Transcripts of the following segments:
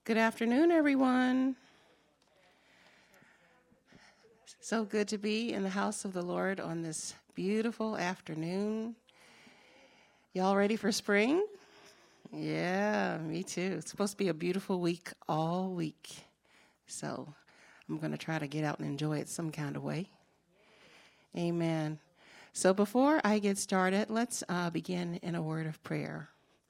Good afternoon, everyone. So good to be in the house of the Lord on this beautiful afternoon. Y'all ready for spring? Yeah, me too. It's supposed to be a beautiful week all week. So I'm going to try to get out and enjoy it some kind of way. Amen. So before I get started, let's begin in a word of prayer.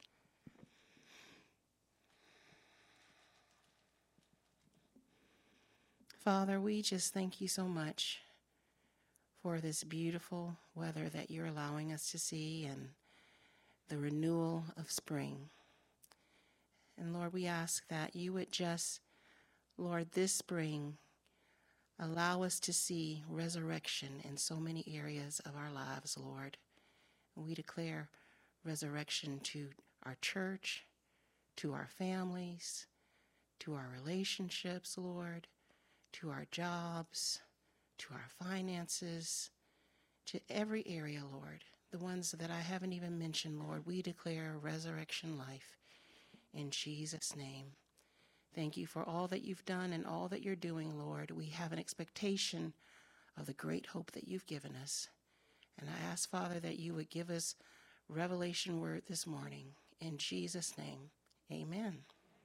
Father, we just thank you so much for this beautiful weather that you're allowing us to see and the renewal of spring. And Lord, we ask that you would just, Lord, this spring, allow us to see resurrection in so many areas of our lives, Lord. And we declare resurrection to our church, to our families, to our relationships, Lord, to our jobs, to our finances, to every area, Lord. The ones that I haven't even mentioned, Lord, we declare resurrection life in Jesus' name. Thank you for all that you've done and all that you're doing, Lord. We have an expectation of the great hope that you've given us. And I ask, Father, that you would give us revelation word this morning. In Jesus' name, amen.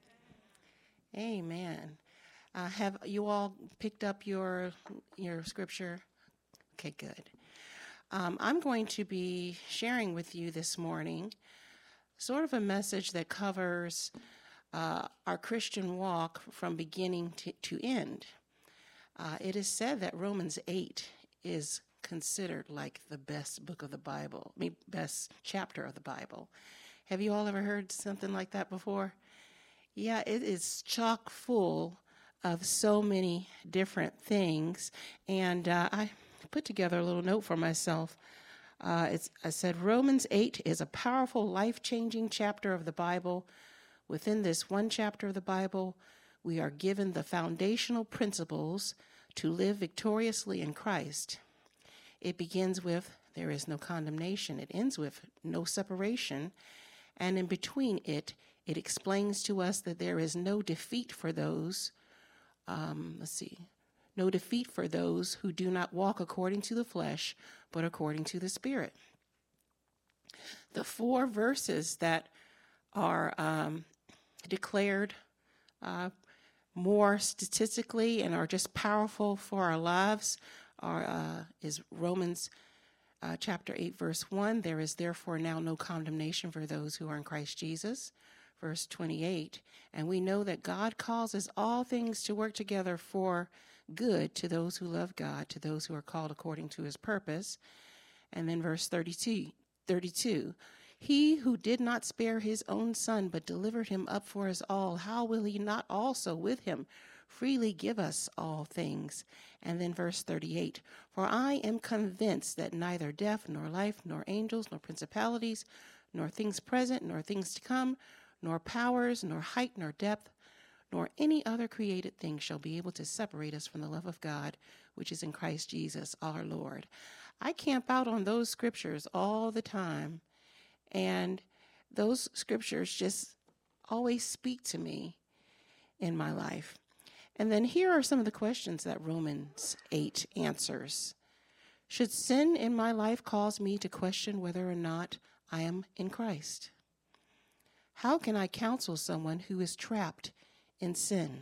Amen. Have you all picked up your scripture? Okay, good. I'm going to be sharing with you this morning sort of a message that covers our Christian walk from beginning to end. It is said that Romans 8 is considered like the best book of the Bible, best chapter of the Bible. Have you all ever heard something like that before? Yeah, it is chock full of so many different things. And I put together a little note for myself. I said, Romans 8 is a powerful, life-changing chapter of the Bible. Within this one chapter of the Bible, we are given the foundational principles to live victoriously in Christ. It begins with, there is no condemnation. It ends with no separation. And in between it explains to us that there is no defeat for those, no defeat for those who do not walk according to the flesh, but according to the Spirit. The 4 verses that are declared more statistically and are just powerful for our lives is Romans chapter 8, verse 1. There is therefore now no condemnation for those who are in Christ Jesus. Verse 28, and we know that God causes all things to work together for good to those who love God, to those who are called according to his purpose. And then verse 32, he who did not spare his own son, but delivered him up for us all, how will he not also with him freely give us all things? And then verse 38, for I am convinced that neither death, nor life, nor angels, nor principalities, nor things present, nor things to come, nor powers, nor height, nor depth, nor any other created thing shall be able to separate us from the love of God, which is in Christ Jesus our Lord. I camp out on those scriptures all the time, and those scriptures just always speak to me in my life. And then here are some of the questions that Romans 8 answers. Should sin in my life cause me to question whether or not I am in Christ? How can I counsel someone who is trapped in sin?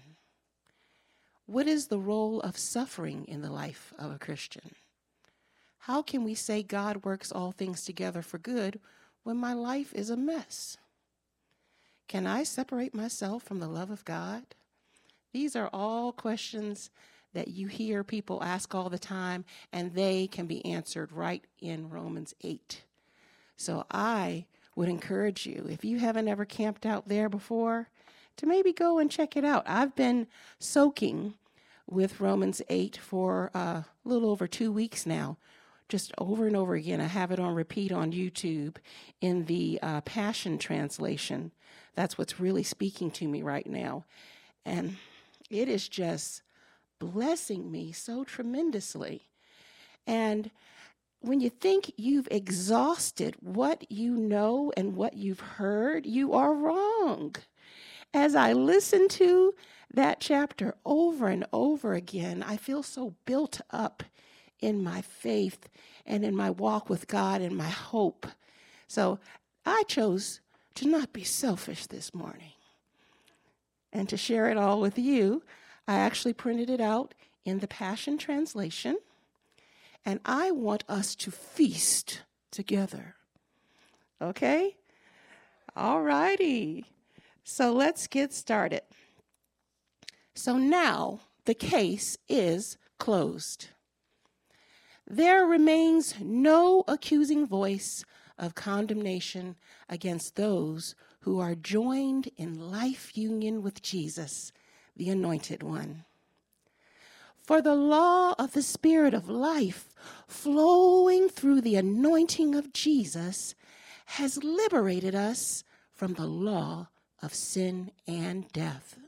What is the role of suffering in the life of a Christian? How can we say God works all things together for good when my life is a mess? Can I separate myself from the love of God? These are all questions that you hear people ask all the time, and they can be answered right in Romans 8. So I would encourage you, if you haven't ever camped out there before, to maybe go and check it out. I've been soaking with Romans 8 for a little over 2 weeks now, just over and over again. I have it on repeat on YouTube in the Passion Translation. That's what's really speaking to me right now. And it is just blessing me so tremendously. And when you think you've exhausted what you know and what you've heard, you are wrong. As I listen to that chapter over and over again, I feel so built up in my faith and in my walk with God and my hope. So I chose to not be selfish this morning and to share it all with you. I actually printed it out in the Passion Translation, and I want us to feast together. Okay? All righty. So let's get started. So now the case is closed. There remains no accusing voice of condemnation against those who are joined in life union with Jesus, the Anointed One. For the law of the Spirit of life flowing through the anointing of Jesus has liberated us from the law of sin and death.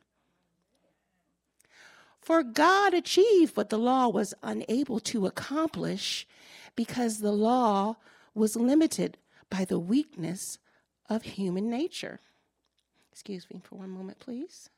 For God achieved what the law was unable to accomplish because the law was limited by the weakness of human nature. Excuse me for one moment, please.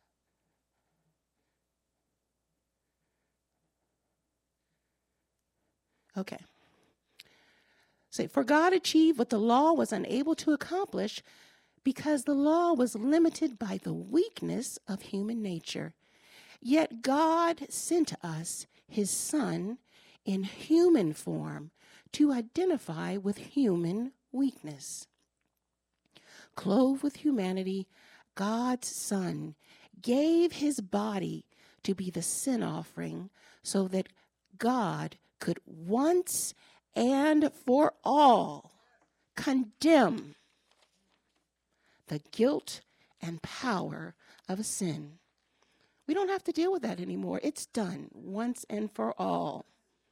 Okay. So, for God achieved what the law was unable to accomplish because the law was limited by the weakness of human nature. Yet God sent us his Son in human form to identify with human weakness. Clothed with humanity, God's Son gave his body to be the sin offering so that God could once and for all condemn the guilt and power of sin. We don't have to deal with that anymore. It's done once and for all.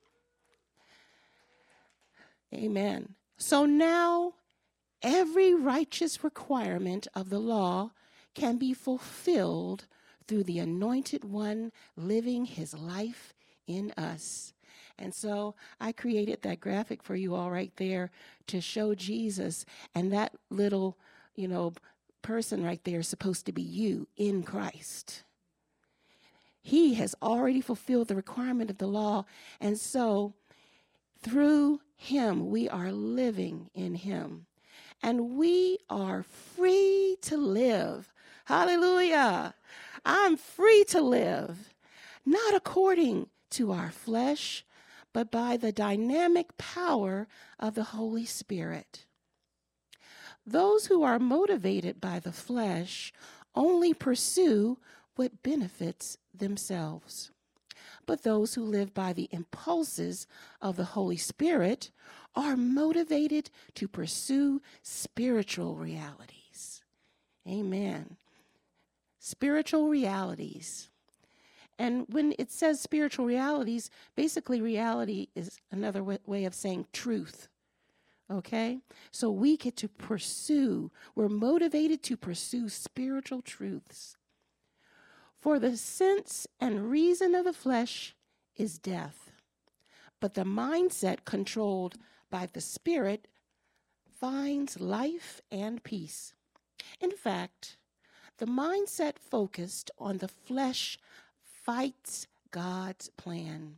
Amen. So now every righteous requirement of the law can be fulfilled through the Anointed One living his life in us. And so I created that graphic for you all right there to show Jesus, and that little, person right there is supposed to be you in Christ. He has already fulfilled the requirement of the law, and so through him we are living in him, and we are free to live. Hallelujah. I'm free to live, not according to our flesh, but by the dynamic power of the Holy Spirit. Those who are motivated by the flesh only pursue what benefits themselves. But those who live by the impulses of the Holy Spirit are motivated to pursue spiritual realities. Amen. Spiritual realities. And when it says spiritual realities, basically reality is another way of saying truth. Okay? So we get to pursue, we're motivated to pursue spiritual truths. For the sense and reason of the flesh is death, but the mindset controlled by the Spirit finds life and peace. In fact, the mindset focused on the flesh fights God's plan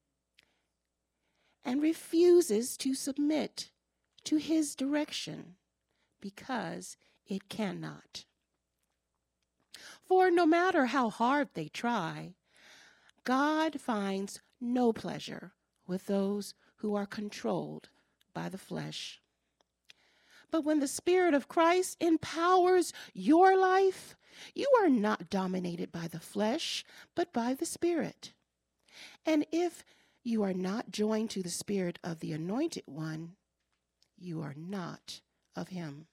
and refuses to submit to his direction because it cannot. For no matter how hard they try, God finds no pleasure with those who are controlled by the flesh. But when the Spirit of Christ empowers your life, you are not dominated by the flesh, but by the Spirit. And if you are not joined to the Spirit of the Anointed One, you are not of him.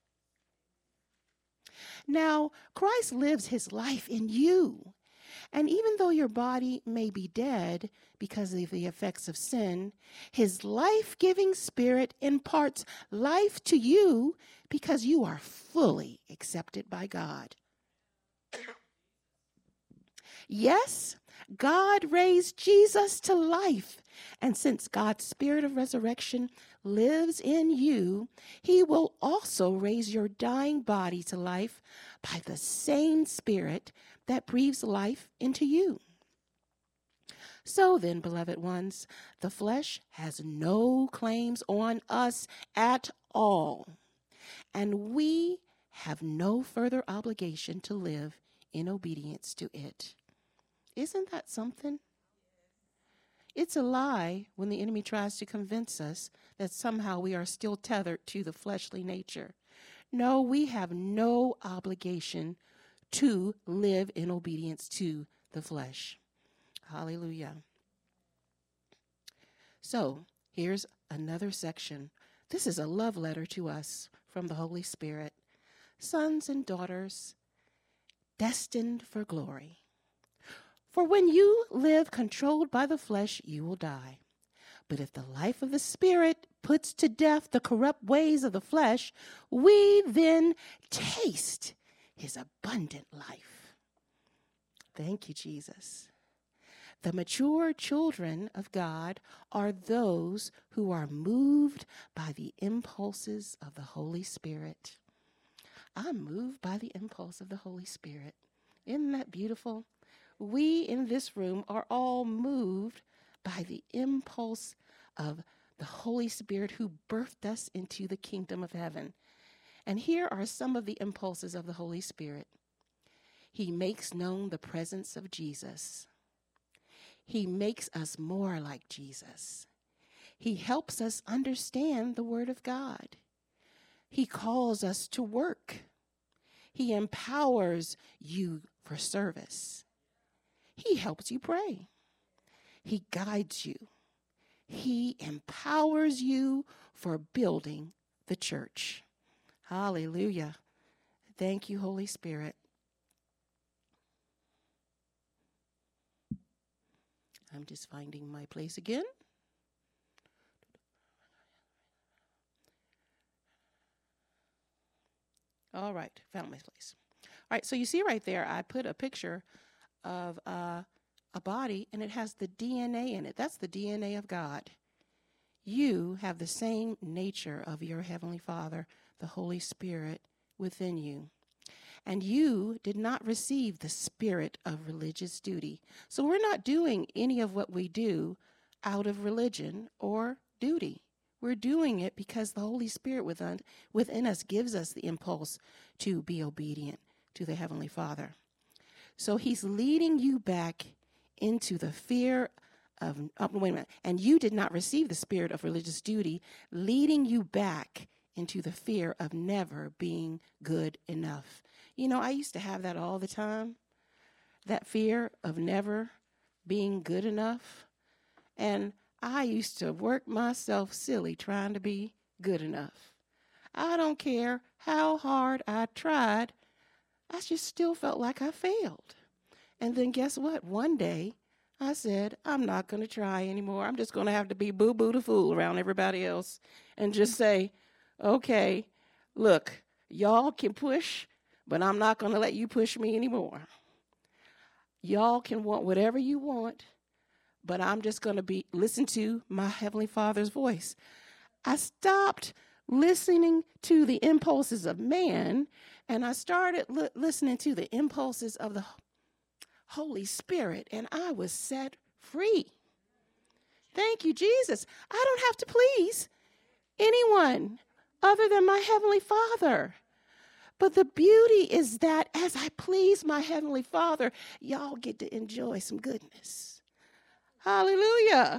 Now, Christ lives his life in you. And even though your body may be dead because of the effects of sin, his life-giving Spirit imparts life to you because you are fully accepted by God. Yes, God raised Jesus to life. And since God's Spirit of resurrection lives in you, he will also raise your dying body to life by the same Spirit that breathes life into you. So then, beloved ones, the flesh has no claims on us at all, and we have no further obligation to live in obedience to it. Isn't that something? It's a lie when the enemy tries to convince us that somehow we are still tethered to the fleshly nature. No, we have no obligation to live in obedience to the flesh. Hallelujah. So here's another section. This is a love letter to us from the Holy Spirit. Sons and daughters, destined for glory. For when you live controlled by the flesh, you will die. But if the life of the Spirit puts to death the corrupt ways of the flesh, we then taste his abundant life. Thank you, Jesus. The mature children of God are those who are moved by the impulses of the Holy Spirit. I'm moved by the impulse of the Holy Spirit. Isn't that beautiful? We in this room are all moved by the impulse of the Holy Spirit who birthed us into the kingdom of heaven. And here are some of the impulses of the Holy Spirit. He makes known the presence of Jesus. He makes us more like Jesus. He helps us understand the Word of God. He calls us to work. He empowers you for service. He helps you pray. He guides you. He empowers you for building the church. Hallelujah. Thank you, Holy Spirit. I'm just finding my place again. All right, found my place. All right, so you see right there, I put a picture of a body, and it has the DNA in it. That's the DNA of God. You have the same nature of your Heavenly Father, the Holy Spirit, within you. And you did not receive the spirit of religious duty. So we're not doing any of what we do out of religion or duty. We're doing it because the Holy Spirit within us gives us the impulse to be obedient to the Heavenly Father. So he's leading you back into the fear of, wait a minute, and you did not receive the spirit of religious duty, leading you back into the fear of never being good enough. You know, I used to have that all the time, that fear of never being good enough. And I used to work myself silly trying to be good enough. I don't care how hard I tried, I just still felt like I failed. And then guess what? One day I said, I'm not going to try anymore. I'm just going to have to be boo-boo the fool around everybody else and just say, okay, look, y'all can push, but I'm not going to let you push me anymore. Y'all can want whatever you want, but I'm just going to listen to my Heavenly Father's voice. I stopped listening to the impulses of man, and I started listening to the impulses of the Holy Spirit, and I was set free. Thank you, Jesus. I don't have to please anyone other than my Heavenly Father. But the beauty is that as I please my Heavenly Father, y'all get to enjoy some goodness. Hallelujah.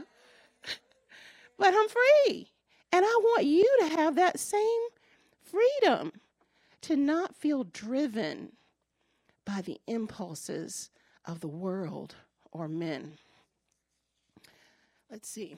But I'm free. And I want you to have that same freedom to not feel driven by the impulses of the world or men. Let's see.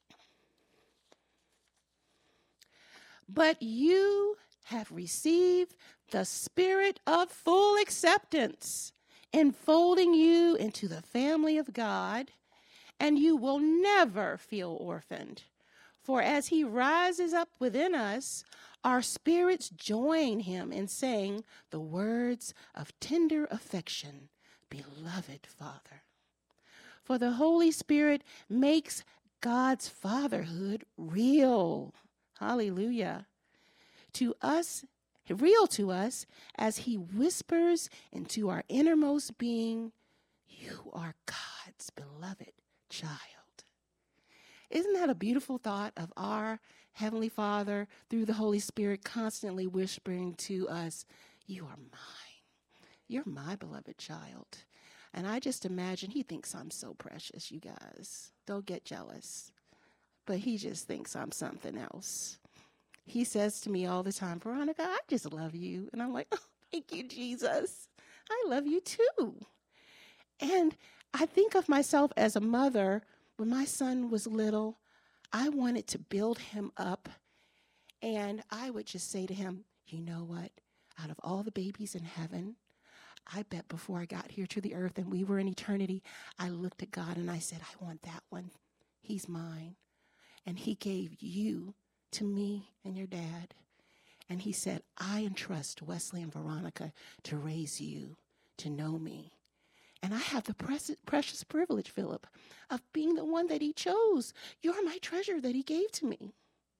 But you have received the spirit of full acceptance, enfolding you into the family of God, and you will never feel orphaned. For as he rises up within us, our spirits join him in saying the words of tender affection, Beloved Father. For the Holy Spirit makes God's fatherhood real Hallelujah. To us, real to us, as he whispers into our innermost being, you are God's beloved child. Isn't that a beautiful thought of our Heavenly Father through the Holy Spirit constantly whispering to us, you are mine. You're my beloved child. And I just imagine he thinks I'm so precious, you guys. Don't get jealous. But he just thinks I'm something else. He says to me all the time, Veronica, I just love you. And I'm like, oh, thank you, Jesus. I love you too. And I think of myself as a mother. When my son was little, I wanted to build him up. And I would just say to him, you know what? Out of all the babies in heaven, I bet before I got here to the earth and we were in eternity, I looked at God and I said, I want that one. He's mine. And he gave you to me and your dad. And he said, I entrust Wesley and Veronica to raise you, to know me. And I have the precious privilege, Philip, of being the one that he chose. You're my treasure that he gave to me.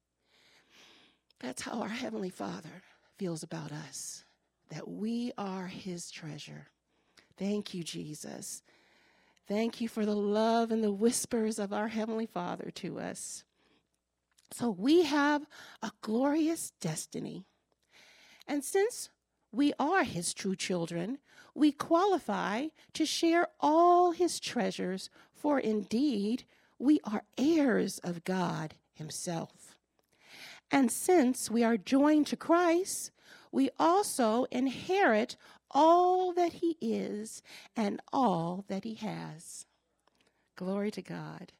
That's how our Heavenly Father feels about us, that we are his treasure. Thank you, Jesus. Thank you for the love and the whispers of our Heavenly Father to us. So we have a glorious destiny. And since we are his true children, we qualify to share all his treasures, for indeed we are heirs of God himself. And since we are joined to Christ, we also inherit all that he is and all that he has. Glory to God.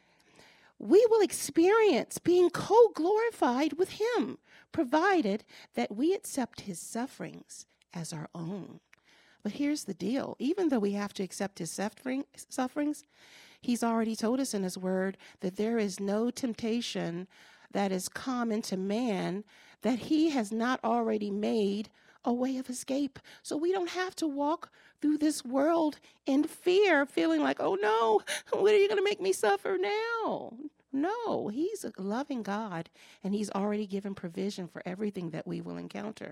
We will experience being co-glorified with him, provided that we accept his sufferings as our own. But here's the deal. Even though we have to accept his sufferings, he's already told us in his word that there is no temptation that is common to man that he has not already made a way of escape. So we don't have to walk through this world in fear, feeling like, oh no, what are you going to make me suffer now? No, he's a loving God, and he's already given provision for everything that we will encounter.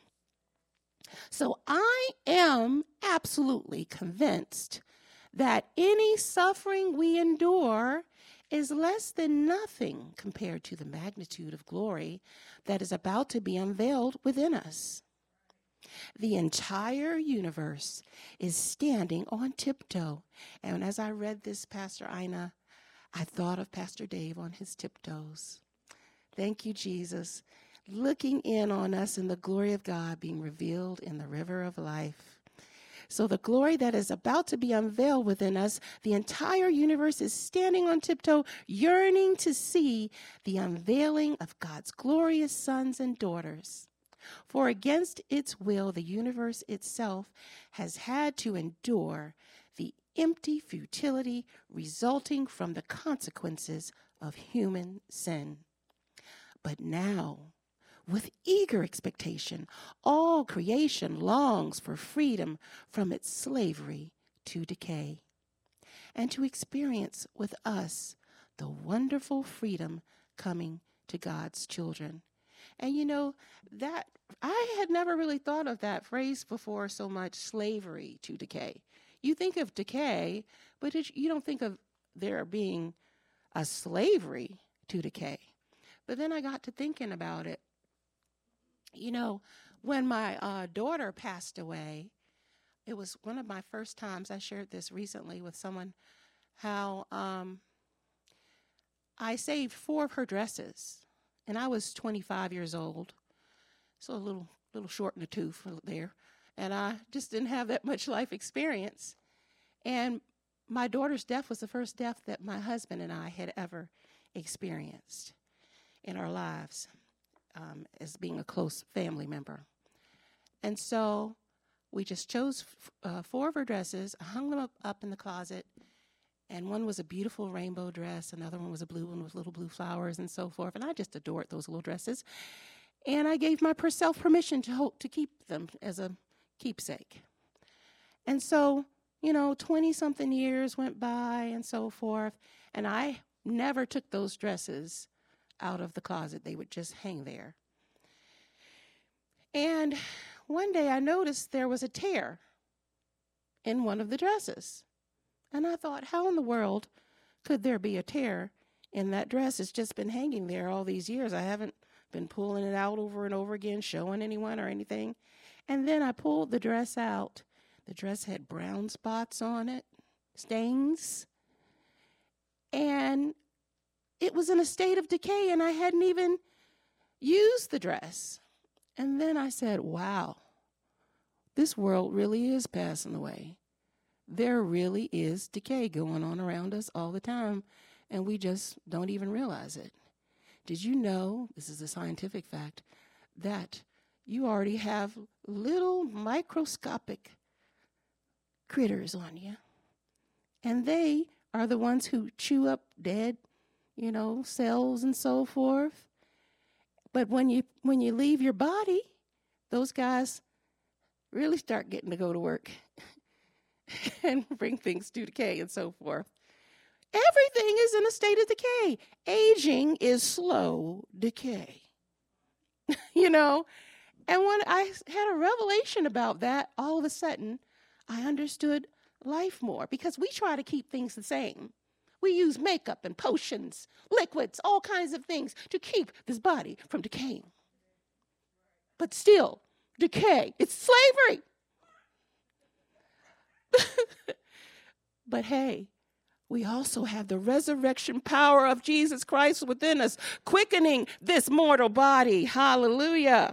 So I am absolutely convinced that any suffering we endure is less than nothing compared to the magnitude of glory that is about to be unveiled within us. The entire universe is standing on tiptoe. And as I read this, Pastor Ina, I thought of Pastor Dave on his tiptoes. Thank you, Jesus, looking in on us in the glory of God being revealed in the river of life. So the glory that is about to be unveiled within us, the entire universe is standing on tiptoe, yearning to see the unveiling of God's glorious sons and daughters. For against its will, the universe itself has had to endure the empty futility resulting from the consequences of human sin. But now, with eager expectation, all creation longs for freedom from its slavery to decay, and to experience with us the wonderful freedom coming to God's children. And you know, that I had never really thought of that phrase before so much, slavery to decay. You think of decay, but you don't think of there being a slavery to decay. But then I got to thinking about it. You know, when my daughter passed away, it was one of my first times, I shared this recently with someone, how I saved 4 of her dresses. And I was 25 years old, so a little short in the tooth there. And I just didn't have that much life experience. And my daughter's death was the first death that my husband and I had ever experienced in our lives as being a close family member. And so we just chose 4 of her dresses, hung them up in the closet, and one was a beautiful rainbow dress, another one was a blue one with little blue flowers and so forth. And I just adored those little dresses. And I gave myself permission to keep them as a keepsake. And so, 20-something years went by and so forth, and I never took those dresses out of the closet. They would just hang there. And one day I noticed there was a tear in one of the dresses. And I thought, how in the world could there be a tear in that dress? It's just been hanging there all these years. I haven't been pulling it out over and over again, showing anyone or anything. And then I pulled the dress out. The dress had brown spots on it, stains. And it was in a state of decay, and I hadn't even used the dress. And then I said, wow, this world really is passing away. There really is decay going on around us all the time, and we just don't even realize it. Did you know, this is a scientific fact, that you already have little microscopic critters on you, and they are the ones who chew up dead, cells and so forth. But when you leave your body, those guys really start getting to go to work and bring things to decay and so forth. Everything is in a state of decay. Aging is slow decay. And when I had a revelation about that, all of a sudden, I understood life more, because we try to keep things the same. We use makeup and potions, liquids, all kinds of things to keep this body from decaying. But still, decay, it's slavery. But hey, we also have the resurrection power of Jesus Christ within us, quickening this mortal body. Hallelujah.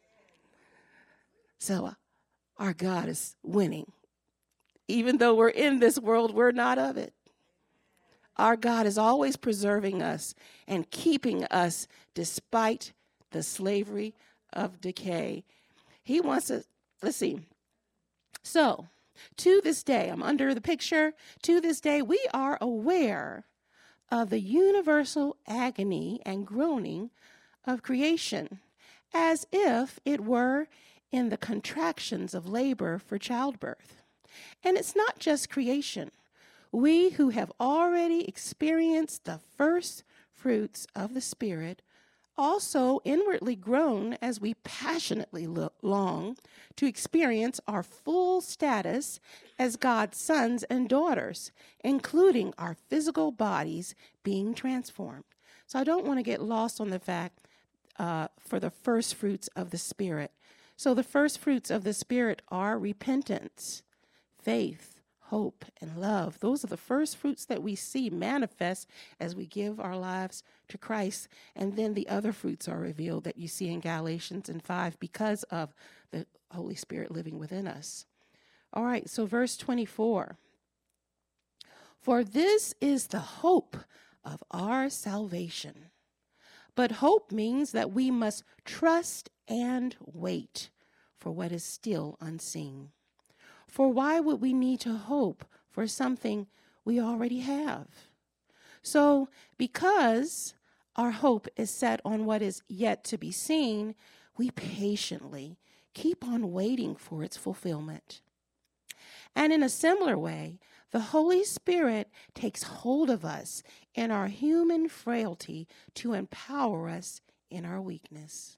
So our God is winning. Even though we're in this world, we're not of it. Our God is always preserving us and keeping us despite the slavery of decay. He wants us, let's see. So, to this day, I'm under the picture. To this day, we are aware of the universal agony and groaning of creation, as if it were in the contractions of labor for childbirth. And it's not just creation. We who have already experienced the first fruits of the Spirit also inwardly groan as we passionately long to experience our full status as God's sons and daughters, including our physical bodies being transformed. So I don't want to get lost on the fact for the first fruits of the Spirit. So the first fruits of the Spirit are repentance, faith, hope, and love. Those are the first fruits that we see manifest as we give our lives to Christ. And then the other fruits are revealed that you see in Galatians 5 because of the Holy Spirit living within us. All right, so verse 24. For this is the hope of our salvation. But hope means that we must trust and wait for what is still unseen. For why would we need to hope for something we already have? So, because our hope is set on what is yet to be seen, we patiently keep on waiting for its fulfillment. And in a similar way, the Holy Spirit takes hold of us in our human frailty to empower us in our weakness.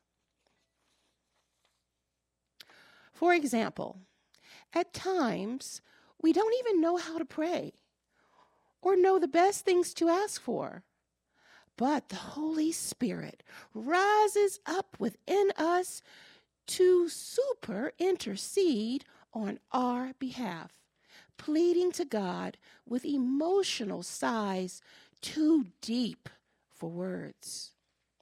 For example, at times, we don't even know how to pray or know the best things to ask for. But the Holy Spirit rises up within us to super intercede on our behalf, pleading to God with emotional sighs too deep for words.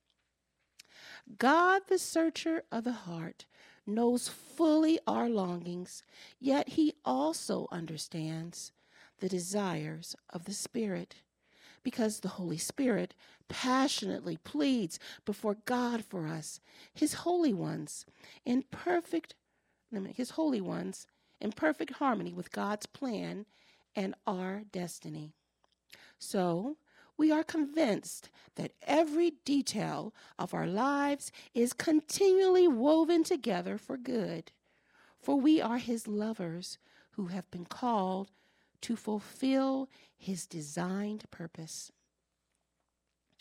God, the searcher of the heart, knows fully our longings, yet he also understands the desires of the Spirit, because the Holy Spirit passionately pleads before God for us, his holy ones, in perfect harmony with God's plan and our destiny. So, we are convinced that every detail of our lives is continually woven together for good, for we are his lovers who have been called to fulfill his designed purpose.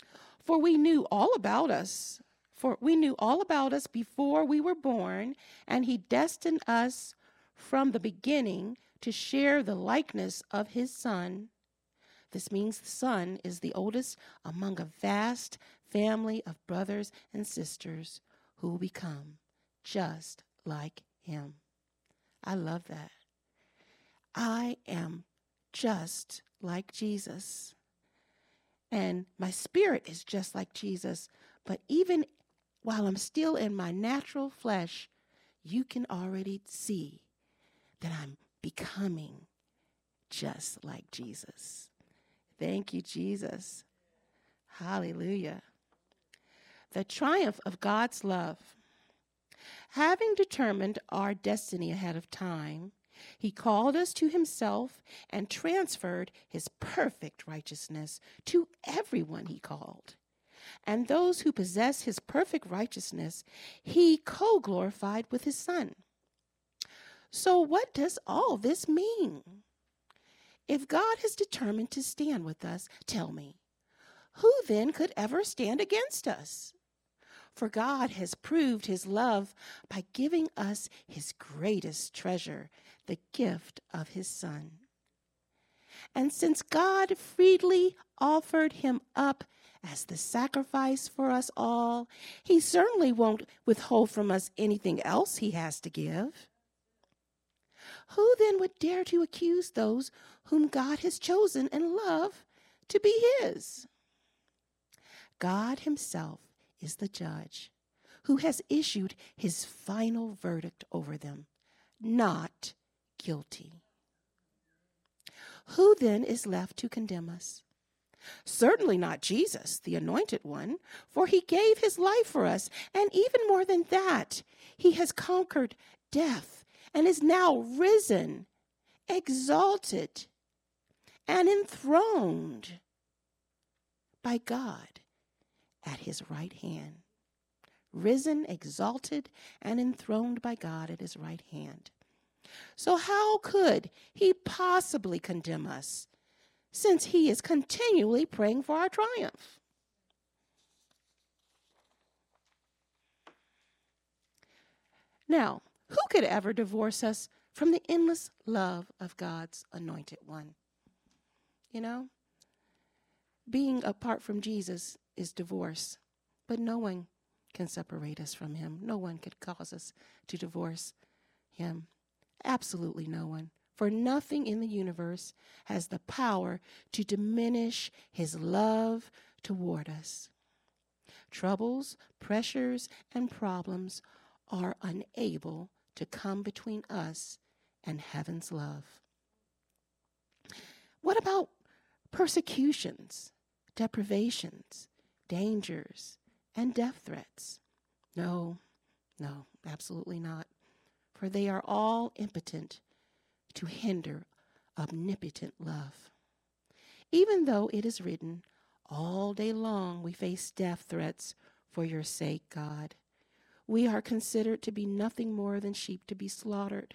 For we knew all about us. For we knew all about us before we were born, and he destined us from the beginning to share the likeness of his Son. This means the Son is the oldest among a vast family of brothers and sisters who will become just like him. I love that. I am just like Jesus. And my spirit is just like Jesus. But even while I'm still in my natural flesh, you can already see that I'm becoming just like Jesus. Thank you, Jesus. Hallelujah. The triumph of God's love. Having determined our destiny ahead of time, he called us to himself and transferred his perfect righteousness to everyone he called. And those who possess his perfect righteousness, he co-glorified with his Son. So what does all this mean? If God has determined to stand with us, tell me, who then could ever stand against us? For God has proved his love by giving us his greatest treasure, the gift of his Son. And since God freely offered him up as the sacrifice for us all, he certainly won't withhold from us anything else he has to give. Who then would dare to accuse those whom God has chosen and loved to be his? God himself is the judge who has issued his final verdict over them, not guilty. Who then is left to condemn us? Certainly not Jesus, the anointed one, for he gave his life for us, and even more than that, he has conquered death and is now risen, exalted, and enthroned by God at his right hand. Risen, exalted, and enthroned by God at his right hand. So how could he possibly condemn us, since he is continually praying for our triumph? Now, who could ever divorce us from the endless love of God's anointed one? You know, being apart from Jesus is divorce, but no one can separate us from him. No one could cause us to divorce him. Absolutely no one. For nothing in the universe has the power to diminish his love toward us. Troubles, pressures, and problems are unable to come between us and heaven's love. What about persecutions, deprivations, dangers, and death threats? No, absolutely not. For they are all impotent to hinder omnipotent love. Even though it is written, all day long we face death threats for your sake, God. We are considered to be nothing more than sheep to be slaughtered.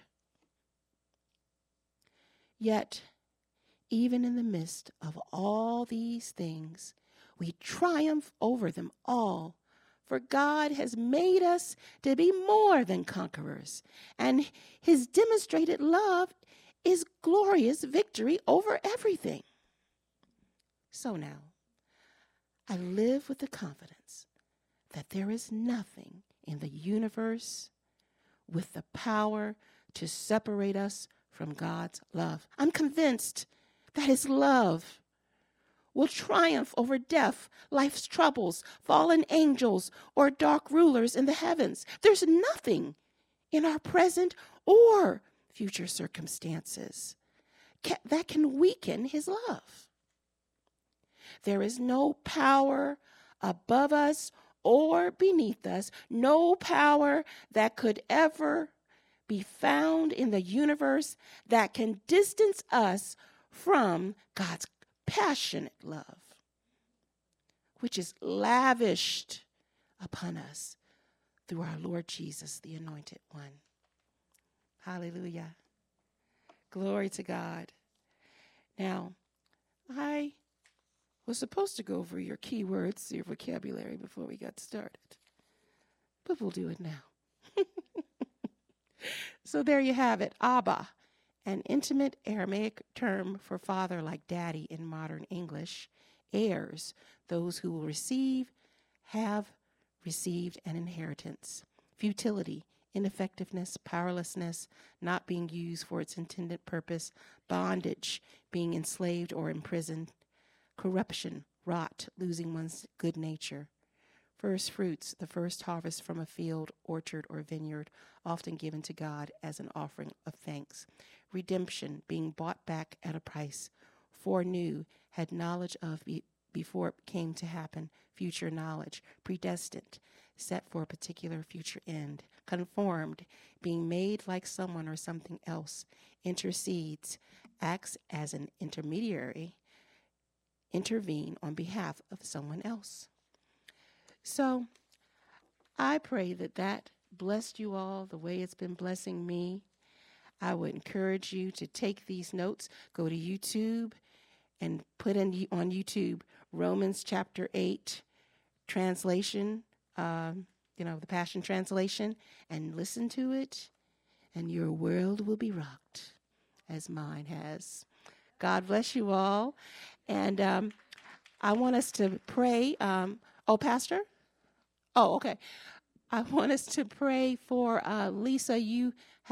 Yet, even in the midst of all these things, we triumph over them all. For God has made us to be more than conquerors, and his demonstrated love is glorious victory over everything. So now, I live with the confidence that there is nothing in the universe with the power to separate us from God's love. I'm convinced that his love will triumph over death, life's troubles, fallen angels, or dark rulers in the heavens. There's nothing in our present or future circumstances that can weaken his love. There is no power above us or beneath us, no power that could ever be found in the universe that can distance us from God's passionate love, which is lavished upon us through our Lord Jesus, the Anointed One. Hallelujah. Glory to God. Now, I Was supposed to go over your keywords, your vocabulary before we got started, but we'll do it now. So there you have it, Abba, an intimate Aramaic term for father like daddy in modern English. Heirs, those who will have received an inheritance. Futility, ineffectiveness, powerlessness, not being used for its intended purpose. Bondage, being enslaved or imprisoned. Corruption, rot, losing one's good nature. First fruits, the first harvest from a field, orchard, or vineyard, often given to God as an offering of thanks. Redemption, being bought back at a price. Foreknew, had knowledge of before it came to happen. Future knowledge. Predestined, set for a particular future end. Conformed, being made like someone or something else. Intercedes, acts as an intermediary. Intervene on behalf of someone else. So I pray that blessed you all the way it's been blessing me. I would encourage you to take these notes, go to YouTube and put in on YouTube Romans chapter 8 translation, the Passion Translation, and listen to it, and your world will be rocked as mine has. God bless you all. And I want us to pray. Pastor? Oh, okay. I want us to pray for Lisa. You